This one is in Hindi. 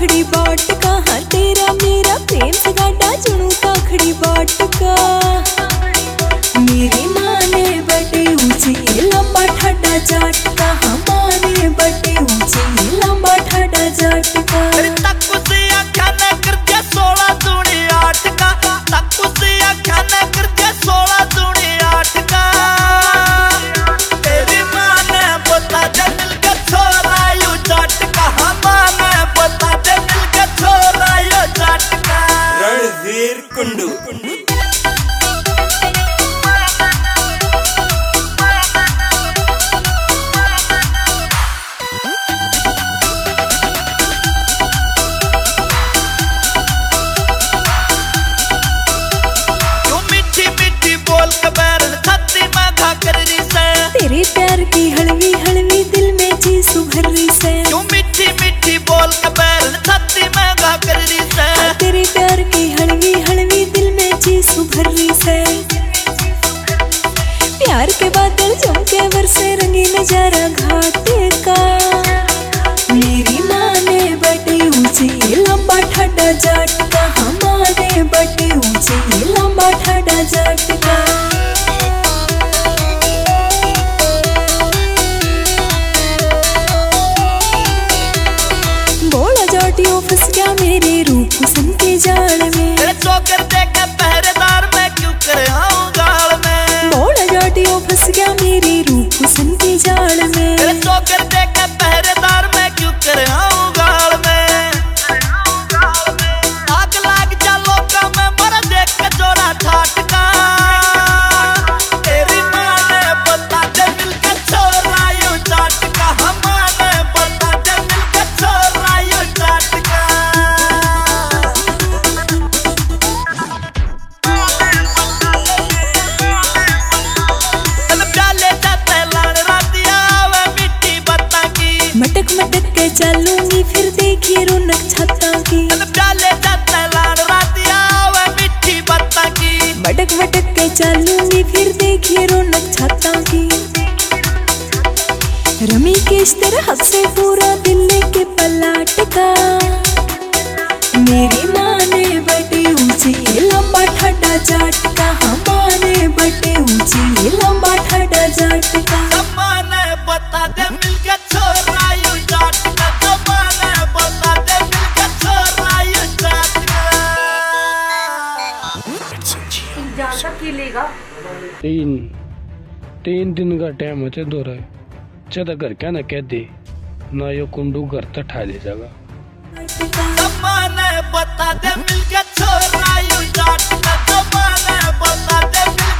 खड़ी बाट का, हाँ तेरा मेरा प्रेम से गाड़ा चुनू ताखड़ी बाट का। मेरी माँ ने बड़े ऊंची लंबा ठाडा जाट का, हाँ माँ ने बड़े ऊंची लंबा ठाडा जाट का। रणवीर कुंडू तेरे प्यार की हलवी हलवी दिल में चीज उभर रही से, क्यों मीठी मीठी बोल के बैरन छत्ती में गा कर रही से। तेरे प्यार की हलवी हलवी दिल में चीज उभर रही से। प्यार के बादल जम के बरसे रंगी नजारा घाटे का। मेरी माँ ने बड़ी ऊंची लंबा ठाडा जाट का, हाँ माँ ने बड़ी ऊंची लंबा ठाडा जाट का। फंस गया मेरे रूप हुस्न के जाल में, तेरे चोकर देखे पहरेदार मैं क्यों कर आऊं गाल में। बोला जाटियों फंस गया मेरे रूप हुस्न के जाल में, तेरे चोकर देखे पहरेदार मैं क्यों कर आऊं गाल में। आग लाग जा लोका में मर देख के जोरा ठाट का। तेरी माँ ने बता दे मिल के छोरा यूं जाट का, हम माँ ने बता दे मिल के छोरा यूं जाट का। मटक मटक के चलूंगी फिर देखी रौनक छाता की। मटक मटक के चलूंगी फिर देखी रौनक छाता की। रमी के इस तरह से पूरा दिल के पलाट का। मेरी माँ ने बड़ी ऊंची लंबा ठाडा जाट का, हाँ माँ ने बड़ी ऊंची लंबा ठाडा जाट का। बता दे मिल के छोरा यूं जाट का, जमाने बता दे मिल के छोरा यूं जाट का। एग्जाम तक की लेगा? तीन दिन का टाइम होते दो रहे चदा घर क्या ना कह दे ना यो कुंडू घर तक ठा ले जाएगा। जमाने बता दे मिल के छोरा यूं जाट का, जमाने बता दे मिल